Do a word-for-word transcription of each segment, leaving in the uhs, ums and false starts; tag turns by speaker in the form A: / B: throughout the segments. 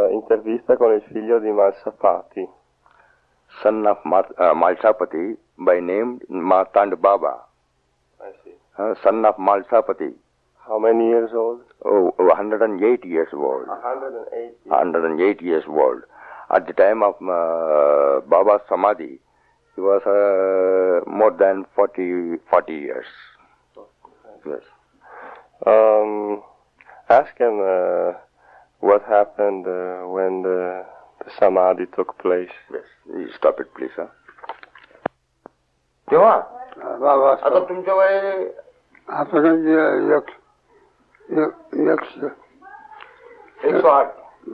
A: intervista con il figlio di Malsapati.
B: Son of Mat- uh, Malsapati, by name Martand Baba.
A: I see.
B: Uh, son of Malsapati.
A: How many years old?
B: Oh, one hundred eight years old.
A: one hundred eight.
B: one hundred eight years old. At the time of uh, Baba's Samadhi, he was uh, more than forty, forty years. Yes.
A: Um, ask him uh, what happened uh, when the, the Samadhi took place.
B: Yes. You stop it, please. Huh? तेव्हा आता तुमच्या वय
C: आता एक एकशे
B: एकशे आठ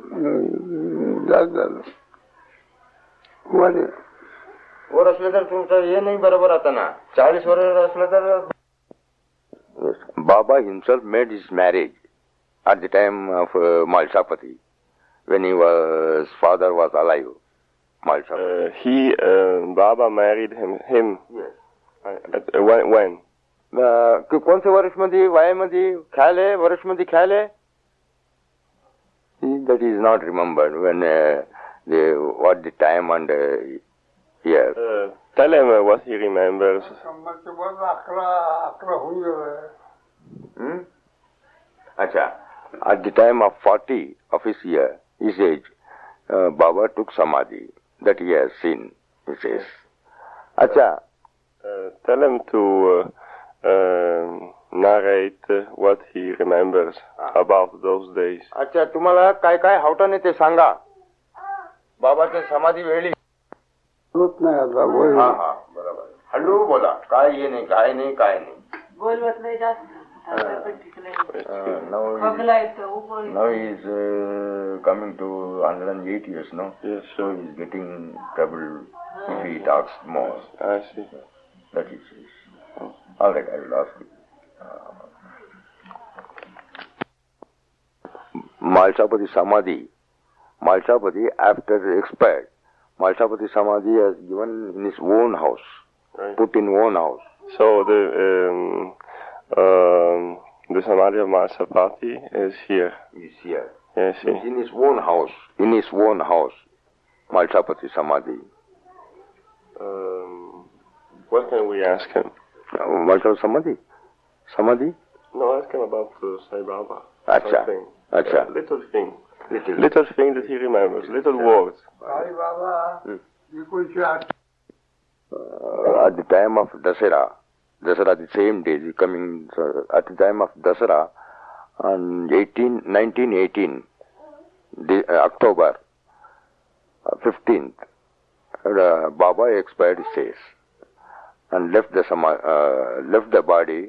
C: वर
B: वर असलं तर तुमचं हे नाही बरोबर आता ना चाळीस वर असलं तर Baba himself made his marriage at the time of uh, Malsapati, when he was father was alive. Malsapati.
A: Uh, he, uh, Baba married him. Him.
B: Yes.
A: Uh, when? when?
B: Uh, कोणत्या वर्षमध्ये वयामध्ये ख्याल आहे वर्षमध्ये ख्याल आहे that is not remembered when uh, the what the time and uh, year.
A: Uh, tell him uh, what he remembers.
B: Hmm? Acha. At the time of forty of his year, his age, uh, Baba took Samadhi. That he has seen, he says. Acha.
A: Uh, tell him to uh, uh, narrate uh, what he remembers ah. about those days.
B: अच्छा तुम्हाला काय काय हवटं नाही ते सांगा बाबाच्या समाधी वेळी
C: नाही आता
B: हा हा बरोबर हळू बोला काय हे नाही काय नाही काय नाही
D: बोलवत नाही जास्त
B: now he is uh, coming to one hundred eight years, no?
A: Yes,
B: so he is getting trouble if he talks more.
A: I see.
B: That is it. Oh. All right, I will ask you. Uh, Malsapati Samadhi. Malsapati, after expired, Malsapati Samadhi has given in his own house,
A: right.
B: put in own house.
A: So the um, um, the Samadhi of Malsapati is here.
B: Is here.
A: Yes,
B: yes. In his own house. In his own house, Malsapati Samadhi.
A: Um, what can we ask him?
B: Uh, Malsapati Samadhi? Samadhi?
A: No, ask him about uh, Sai Baba.
B: Acha. Acha.
A: Uh, little thing.
B: Little.
A: Little thing that he remembers. Little words.
B: Hmm. Uh, at the time of Dasara, Dasara, the same day, the coming, uh, at the time of Dasara, on eighteen, nineteen eighteen, the, uh, October uh, fifteenth, uh, Baba expired, says, and left the uh, left the body.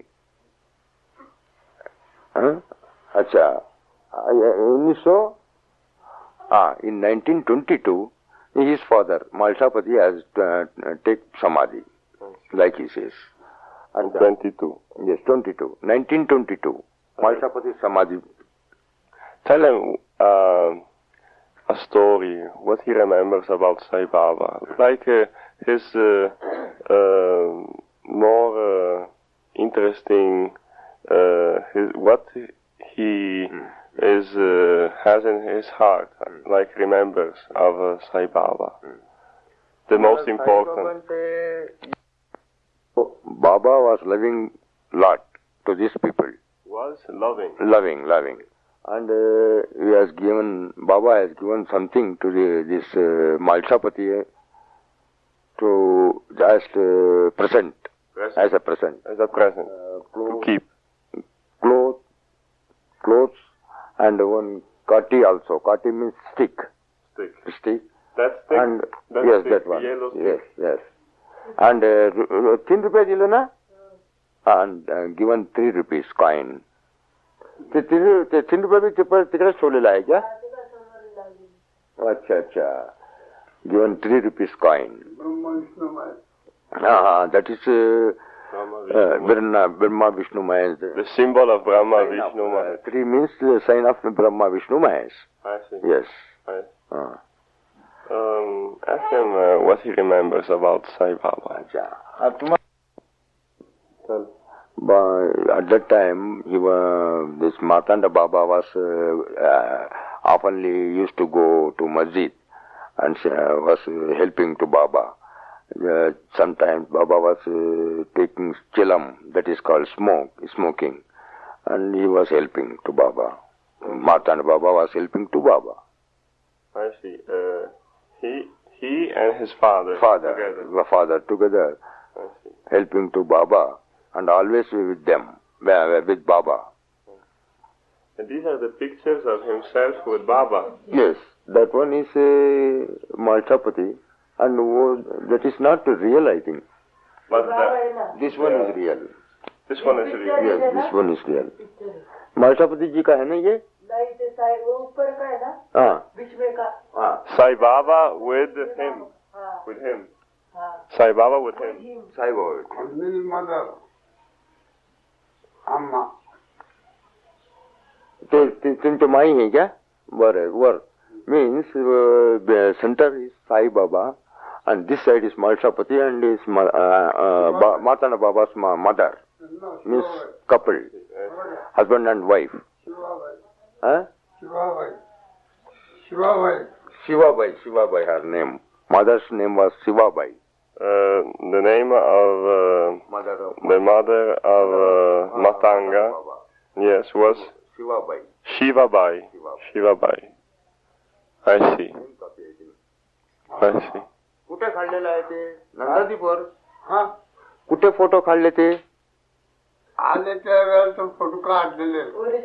B: Huh? Acha. Uh, so, ah, in nineteen twenty-two, his father, Malsapati, has uh, take Samadhi, like he says.
A: And twenty-two.
B: Yes, twenty-two. nineteen twenty-two. Malsapati Samadhi.
A: Tell him uh, a story, what he remembers about Sai Baba. Like uh, his uh, uh, more uh, interesting, uh, his, what he mm. is uh, has in his heart, mm. like remembers of uh, Sai Baba. Mm. The most important.
B: Baba was loving lot to these people.
A: Was loving.
B: Loving, loving. And uh, he has given, Baba has given something to the, this uh, Malsapati to just uh, present,
A: present,
B: as a present.
A: As a present.
B: Uh, clothes,
A: to keep.
B: Clothes, clothes, and one kati also. Kati means stick.
A: Stick.
B: Stick.
A: That stick?
B: And
A: that
B: yes,
A: stick,
B: that one.
A: Yellow stick.
B: Yes, yes. And uh, three rupees ilana? And uh, given three rupees coin. तीन रुपये भी तिकडे ठेवलेला आहे क्या अच्छा अच्छा given three rupees coin हाँ हाँ that is Brahma Vishnu Mahesh.
A: The symbol of Brahma Vishnu Mahesh.
B: Three means the sign of Brahma Vishnu Mahesh.
A: I see.
B: Yes.
A: I see.
B: Uh.
A: Um, ask him uh, what he remembers about Sai Baba. Well,
B: at that time, he was, this Martanda Baba was uh, uh, oftenly used to go to masjid and uh, was uh, helping to Baba. Uh, sometimes Baba was uh, taking chilam, that is called smoke, smoking, and he was helping to Baba. Mm-hmm. Martanda Baba was helping to Baba.
A: I see. Uh, he he and his father,
B: father
A: together.
B: Father together,
A: I see.
B: helping to Baba, and always with them, with Baba.
A: And these are the pictures of himself with Baba.
B: Yes, that one is uh, Malchapati, and oh, that is not real, I think.
A: But the,
B: this one is real.
A: This one is real.
B: Yes, this one is real. Malchapati ji ka hai na ye? हाँ.
A: Sai Baba with him. With him. Sai Baba with him.
B: Sai Baba with him.
C: His mother, Amma.
B: तुमचे माई है क्या? वर वर means uh, the center is Sai Baba and this side is Malchapati and is uh, uh, ba Martanda Baba's mother.
C: No,
B: means couple, husband and wife. Huh?
C: Shivabai. Shivabai.
B: Shivabai, Shivabai, her name. Mother's name was Shivabai.
A: Uh, the name of uh,
B: mother of
A: the mother of uh, Matanga, yes, was
B: Shivabai.
A: Shivabai. Shivabai. I see. I see.
B: कुठे काढलेला आहे ते नंदादीपवर?
C: हा
B: कुठे photo काढले ते?
C: आले त्या वेळेला तो फोटो काढलेले.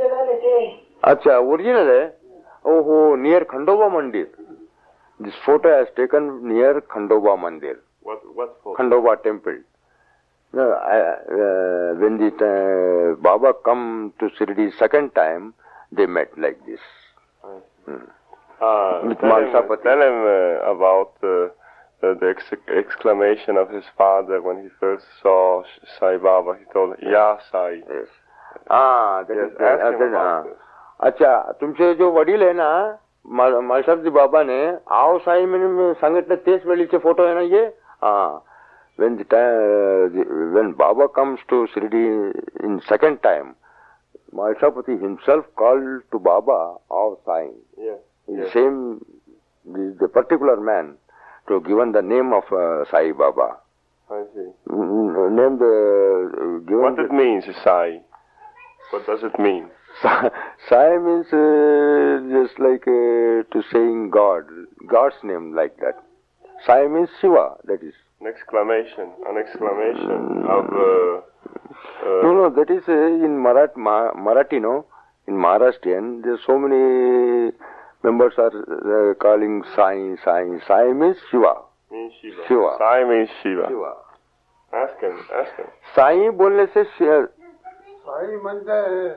B: अच्छा, ओरिजिनल आहे. ओहो, नियर खंडोबा मंदिर. This photo has taken near Khandoba Mandir.
A: What what photo?
B: Khandoba temple. No, I, uh, when the uh, Baba come to Shirdi second time, they met like this. Hmm.
A: Ah,
B: With
A: tell him,
B: Malchapati.
A: tell him uh, about uh, uh, the ex exclamation of his father when he first saw Sai Baba. He told, "Ya Sai."
B: Yes. Ah, that
A: yes,
B: is, uh,
A: ask him
B: that,
A: about
B: uh,
A: this.
B: अच्छा, तुमचे जो वडील आहे ना, मालसाबजी बाबा ने आओ साई मैंने सांगितलं तेच वेळीचे फोटो आहे ना ये? हाँ. When the time, when Baba comes to Shirdi in second time, Malchapati himself called to Baba of Sai.
A: Yes.
B: The
A: yes.
B: same, the, the particular man to given the name of uh, Sai Baba.
A: I see.
B: Name the uh, given.
A: What
B: the,
A: it means, Sai? What does it mean?
B: Sai means uh, just like uh, to saying God, God's name like that. Sai means Shiva, that is.
A: An exclamation, an exclamation of. Uh, uh,
B: no, no, that is uh, in Marat, Ma, Marathi, no? In Maharashtrian, there are so many members are uh, calling Sai, Sai. Sai means Shiva.
A: Means Shiva.
B: Shiva.
A: Sai means Shiva.
B: Shiva.
A: Ask him, ask him.
B: Sai बोलने से
C: साई म्हणते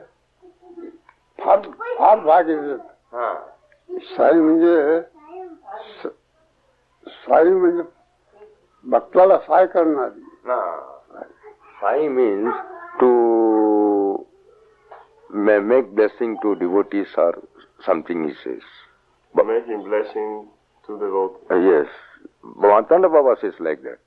C: फार फार भाग येतात.
B: हाँ.
C: साई म्हणजे साई म्हणजे भक्ताला साय करणारी.
B: No. Sai means to make blessing to devotees or something he says.
A: Making blessing to the Lord.
B: Uh, yes. Martanda Baba says like that.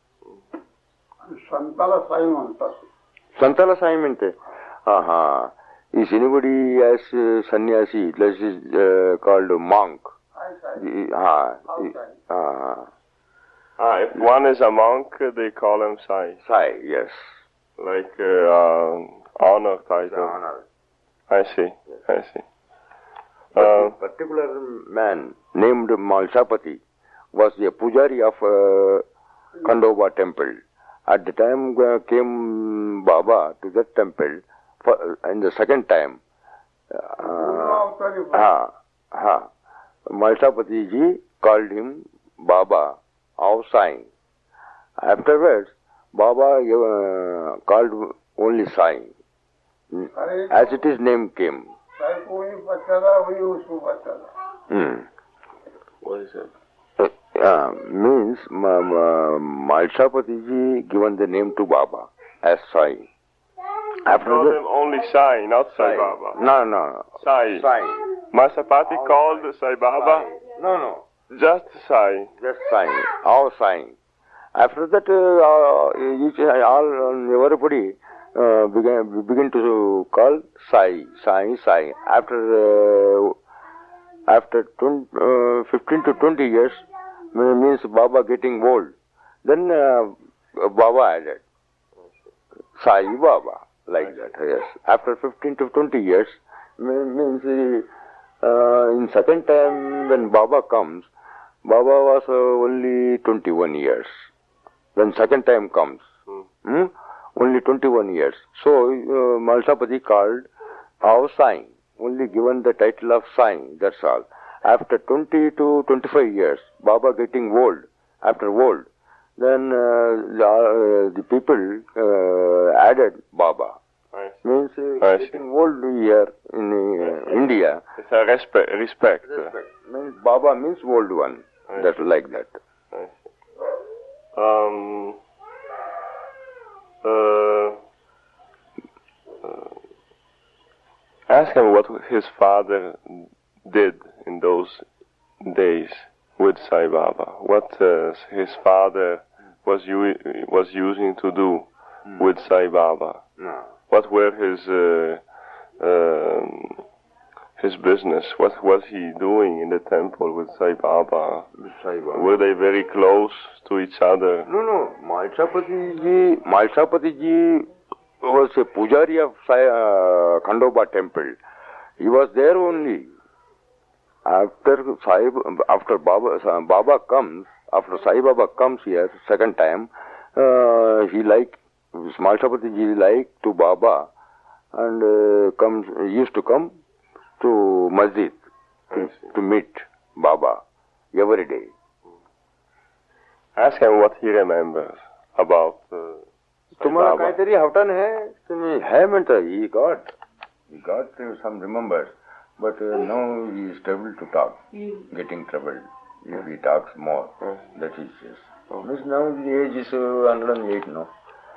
C: संताला Sai म्हणतात.
B: संताला साई म्हणते. Uh -huh. Is anybody as uh, sannyasi, that is uh, called monk? Ah, uh,
A: ah, if one is a monk, they call him Sai.
B: Sai, yes.
A: Like uh, uh, honor title.
B: Honor.
A: I see,
B: yes.
A: I see.
B: But
A: Uh,
B: a particular man named Malchapati was the pujari of uh, Khandoba temple. At the time uh, came Baba to that temple for, uh, in the second time. Uh, ha, ha. Malchapati ji called him Baba of Sai. Afterwards, Baba uh, called only Sai. As it is name came. Hmm.
A: what is it?
B: Uh, means ma, ma, Malchapati ji given the name to Baba as Sai. After
A: Call
B: that,
A: him only Sai, not Sai,
B: Sai.
A: Baba.
B: No, no.
A: Sai.
B: Sai.
A: Masapati called Sai Baba.
B: Sai. No, no.
A: Just Sai.
B: Just Sai. All Sai. After that, uh, each, all, everybody uh, began begin to call Sai, Sai, Sai. After uh, After twenty, uh, fifteen to twenty years, means Baba getting old. Then uh, Baba added Sai Baba, like that, yes. After fifteen to twenty years, means uh, in second time when Baba comes, Baba was uh, only twenty-one years. When second time comes, mm. Hmm? Only twenty-one years. So uh, Malsapati called our Sai, only given the title of Sai, that's all. After twenty to twenty-five years, Baba getting old, after old, then uh, the, uh, the people uh, added Baba. Means uh, getting old here in uh, India.
A: It's a respect. Respect.
B: respect. Means Baba means old one. That like that.
A: Um. Uh, uh, ask him what his father did in those days with Sai Baba. What uh, his father was u was using to do mm. with Sai Baba.
B: No.
A: What were his uh, um, his business? What was he doing in the temple with Sai Baba?
B: With Sai Baba.
A: Were they very close to each other?
B: No, no. Malsapati ji, Malsapati ji was a pujari of Sai, uh, Khandoba temple. He was there only. After Sai, after Baba, Baba comes, after Sai Baba comes here second time, uh, he like Malsapati ji like to Baba and uh, comes used to come to masjid to, to meet Baba every day.
A: Ask him what he remembers about uh,
B: तुम्हारा काहीतरी हवटन है तुम्ही है म्हणता he got he got some remembers but uh, now he is able to talk getting troubled if he talks more that is yes. Means now the age is uh, one hundred eight now.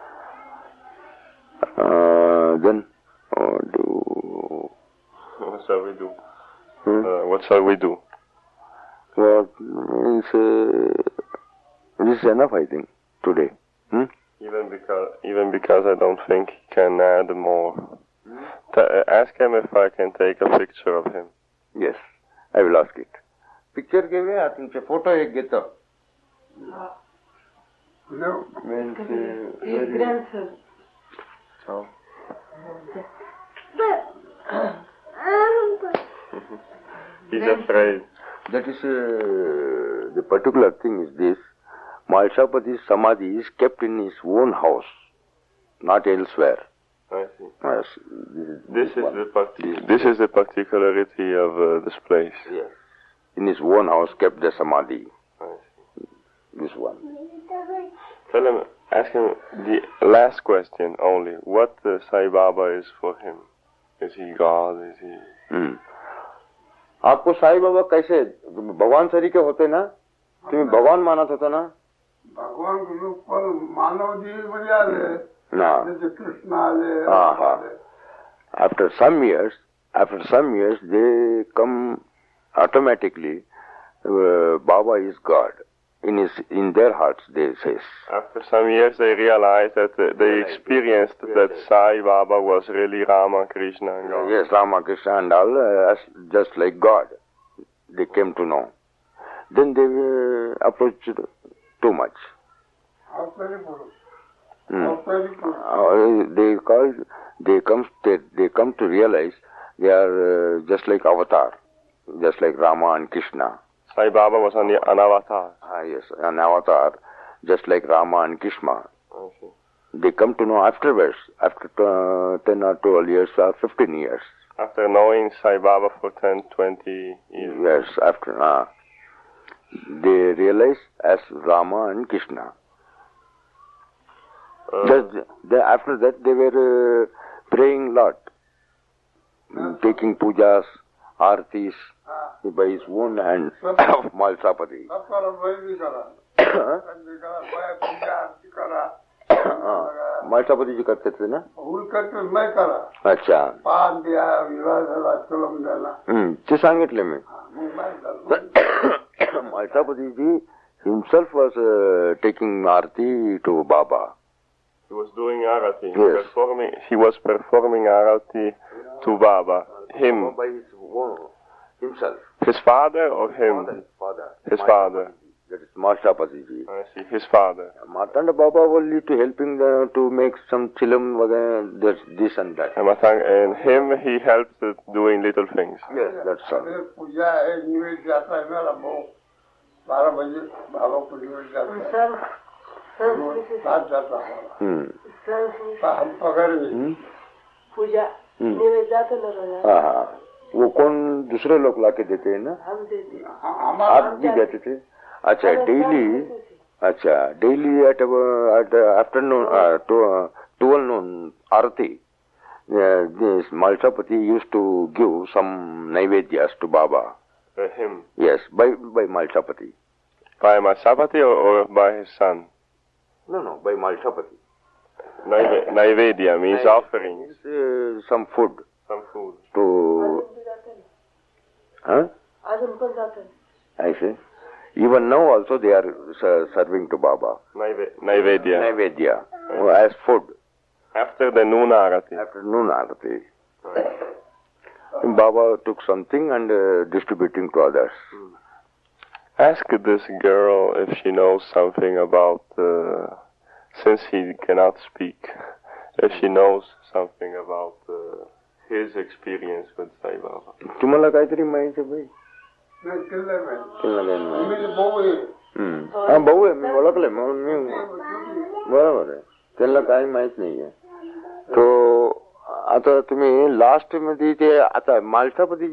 B: Uh, then oh, do
A: what shall we do?
B: Hmm?
A: Uh, what shall we do?
B: Well, means uh, this is enough, I think, today. Hmm?
A: Even because, even because I don't think he can add more. Hmm? T ask him if I can take a picture of him.
B: Yes, I will ask it. Picture give I think photo ek geta.
C: No.
B: Means uh,
D: His grandson.
B: Oh.
A: He's afraid.
B: That is, uh, the particular thing is this. Malsapati's Samadhi is kept in his own house, not elsewhere.
A: I see.
B: Yes,
A: this is, this is the parti this is the particularity of uh, this place.
B: Yes. In his own house kept the Samadhi.
A: I see.
B: This one.
A: Tell him, ask him the last question only. What uh, Sai Baba is for him? Is he God? Is he...
B: Hmm. आपको साईं बाबा कैसे भगवान सरीके होते ना तुम्हें भगवान मानत होता ना
C: भगवान के रूप पर मानव जी बजा रहे
B: ना
C: जैसे कृष्ण आले
B: हाँ हाँ after some years after some years they come automatically uh, Baba is God in his in their hearts they say
A: after some years they realize that uh, they experienced that Sai Baba was really Rama, Krishna and God.
B: Yes, Rama, Krishna and all uh, as just like God they came to know. Then they uh, approached too much.
C: How very good.
B: Hmm.
C: How very good.
B: Uh, they call they come they, they come to realize they are uh, just like avatar, just like Rama and Krishna.
A: Sai Baba was an, an avatar.
B: Ah, yes, an avatar, just like Rama and Krishna.
A: Okay.
B: They come to know afterwards, after uh, ten or twelve years or fifteen years.
A: After knowing Sai Baba for ten, twenty years.
B: Yes, after uh, they realize as Rama and Krishna.
A: Uh,
B: Just, they, after that they were uh, praying lot, taking pujas, artis by his own hand of Malsapati.
C: सब करा मैं भी करा मैं भी करा मैं पूजा आरती करा
B: मालसापति जी करते थे ना
C: भूल करके मैं करा
B: अच्छा
C: पान दिया विवाह झाला चलम झाला
B: हम्म ते सांगितले मी
C: मैं
B: Malsapati ji himself was uh, taking arti to Baba.
A: He was doing arati.
B: Yes.
A: Performing, he was performing arati to Baba. Him.
B: By his own, himself.
A: His father or him?
B: Father, his father.
A: His
B: Malshapati.
A: father.
B: That is Malshapati ji.
A: I see. His father.
B: Martanda Baba only to helping the, to make some chilam, this, this and that.
A: And Matang, and him, he helped with doing little things.
B: Yes, that's all.
C: पूजा है निवेद जाता है मेरा बहु बारह बजे बाबा को निवेद जाता है साथ जाता है हम पकड़
D: पूजा निवेद जाता है
B: हाँ हाँ वो कौन दूसरे लोग लाके देते हैं ना
D: हम देते
B: आप भी देते थे अच्छा डेली अच्छा daily at at afternoon twelve noon aarti this Malshapati used to give some naivedyas to Baba.
A: Uh, him?
B: Yes, by by Malshapati.
A: By Malshapati or, or by his son?
B: No, no, by Malshapati.
A: Naive, Naivedya means
B: Naivedya
A: offerings.
B: Means, uh, some food.
A: Some food.
B: To... Huh? I see. Even now also they are uh, serving to Baba.
A: Naive, Naivedya.
B: Naivedya. Uh, as food.
A: After the noon arati.
B: After noon arati. Right. Baba took something and uh, distributing to others.
A: Hmm. Ask this girl if she knows something about, uh, since he cannot speak, if she knows something about uh, his experience with Sai Baba.
B: तुम्हाला काहीतरी माहिती आहे भाई?
C: नाही केलं नाही.
B: केलं नाही.
C: मी भाऊ आहे.
B: हम्म. हा भाऊ आहे मी ओळखले म्हणून मी बरोबर आहे. त्यांना काही माहित नाहीये. तो आता तुम्ही लास्ट मध्ये ते आता मालसापती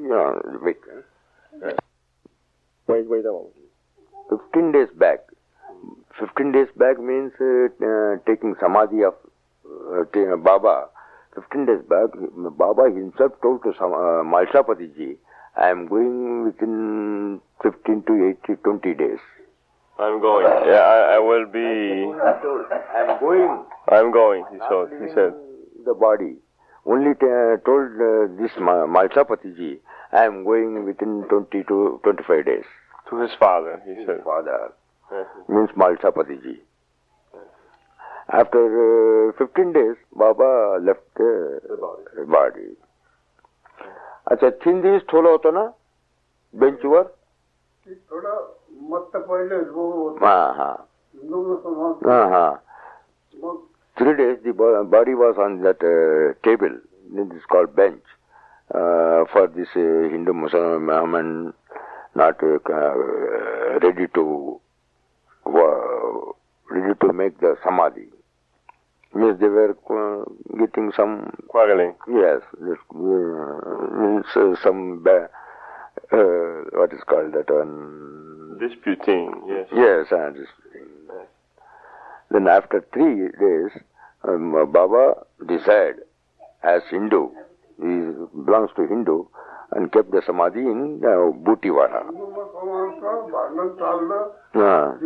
A: Wait, wait a moment.
B: fifteen days back. fifteen days back means uh, taking samadhi of uh, Baba. fifteen days back, Baba himself told to some, uh, Malshapati ji, I am going within fifteen to eighteen, twenty days.
A: I'm going. Yeah, I, I will be.
B: I am going.
A: I'm going, he told. He said.
B: The body. Only t told uh, this Malshapati ji, I am going within twenty to twenty-five days.
A: To his father, he
B: his
A: said.
B: Father.
A: Yes.
B: Means Malshapati ji. After uh, fifteen days, Baba left uh,
A: the body.
B: The body. अच्छा तीन दिवस ठेवलं होतं ना बेंचवर
C: थोडं मत पहिले
B: हा हा हा हा three days the body was on that uh, table. It is called bench uh, for this uh, Hindu Muslim not uh, ready to uh, ready to make the samadhi. Means they were uh, getting some
A: quarreling.
B: Yes, this, uh, means uh, some uh, what is called that one
A: disputing. Yes.
B: Yes, uh, disputing. Yes. Then after three days, um, Baba decided as Hindu, he belongs to Hindu, and kept the samadhi in uh, Butiwara. Ah.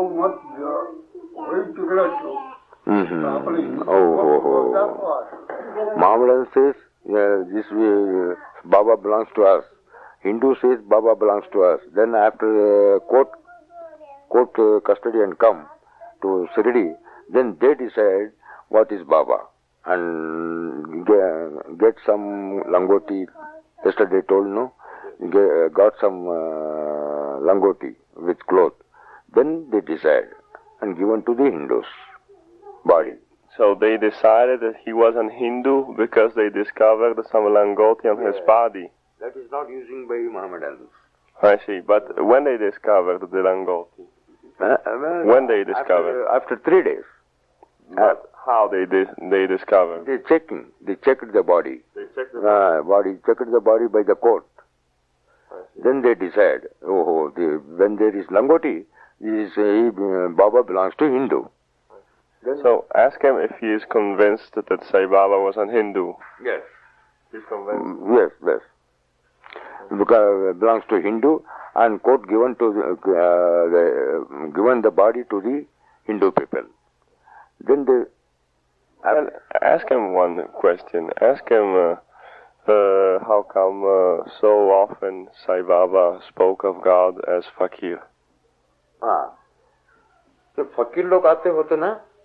B: Mm-hmm. Oh, oh, oh. Mohammedan says uh, this uh, Baba belongs to us. Hindu says Baba belongs to us. Then after uh, court court uh, custodian come to Sirdi, then they decide what is Baba and get, get some langoti. Yesterday told no, get, got some uh, langoti with cloth. Then they decide and given to the Hindus. Body.
A: So they decided that he was an Hindu because they discovered some langoti on yeah. his body.
B: That is not using by Mohammedans.
A: I see. But when they discovered the langoti?
B: Uh, well,
A: when they discovered?
B: After, after three days.
A: But uh, how they dis they discovered?
B: They checking. They checked the body.
A: They checked the body.
B: Uh, body checked the body by the court. Then they decide. Oh, oh the, when there is langoti, this uh, Baba belongs to Hindu.
A: So ask him if he is convinced that Sai Baba was an Hindu.
B: Yes.
A: He's convinced?
B: Yes, yes. Because it belongs to Hindu and court given to the, uh, the, given the body to the Hindu people. Then they...
A: Well, ask him one question. Ask him uh, uh, how come uh, so often Sai Baba spoke of God as Fakir.
B: Ah. तो फकीर लोग आते होते ना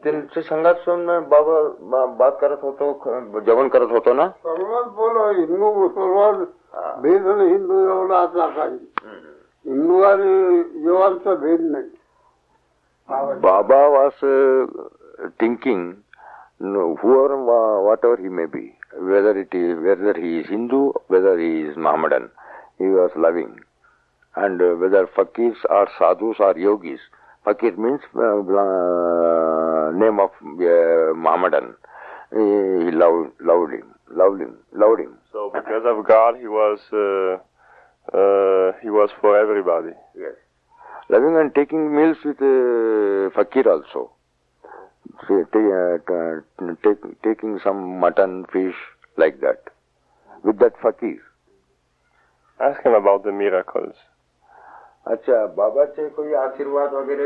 B: त्यांच्या संघात सोडून बाबा बात करत होतो, जेवण करत होतो ना.
C: सर्वच बोलो हिंदू मुसलमान भेद नाही, हिंदू एवढा आता काही हिंदू आणि जीवांचा भेद नाही.
B: Baba was uh, thinking, no, whoever, whatever he may be, whether it is, whether he is Hindu, whether he is Mohammedan, he was loving. And uh, whether fakirs or sadhus or yogis, fakir means uh, uh, name of uh, Mohammedan. He, he loved, loved him, loved him, loved him.
A: So because of God, he was uh, uh, he was for everybody.
B: Yes. Loving and taking meals with uh, fakir also. See, uh, take, taking some mutton, fish, like that. With that fakir.
A: Ask him about the miracles.
B: अच्छा, बाबाचे कोई आशीर्वाद वगैरे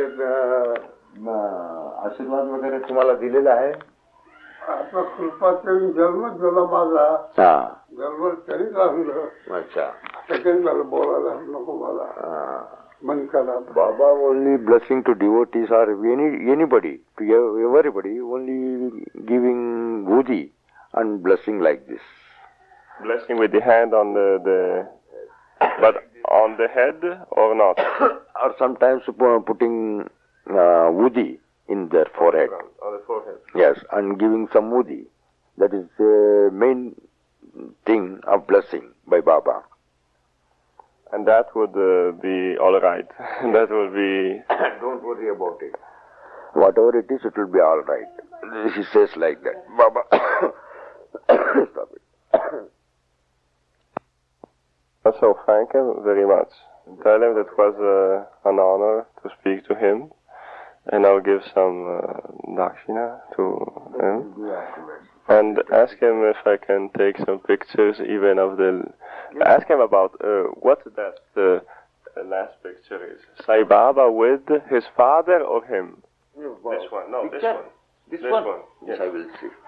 B: आशीर्वाद वगैरे तुम्हाला दिलेला आहे?
C: आता कृपाचे जन्म झाला माझा.
B: हा,
C: जन्म तरी झालं.
B: अच्छा,
C: सेकंड झालं बोलायला नको मला. मन करा.
B: Baba only blessing to devotees or any anybody, to everybody, only giving woody and blessing like this.
A: Blessing with the hand on the, the but on the head or not?
B: Or sometimes putting uh, woody in their forehead.
A: On the forehead.
B: Yes, and giving some woody. That is the main thing of blessing by Baba.
A: And that would uh, be all right. That would be...
B: Don't worry about it. Whatever it is, it will be all right. He says like that. Baba. Stop it.
A: So thank him very much. Tell him that it was uh, an honor to speak to him. And I'll give some uh, dakshina to him. And ask him if I can take some pictures even of the... Ask him about uh, what that uh, last picture is. Sai Baba with his father or him?
B: No,
A: this one. No,
B: picture?
A: this one.
B: This,
A: this
B: one?
A: one.
B: Yes,
A: Yes,
B: I will see.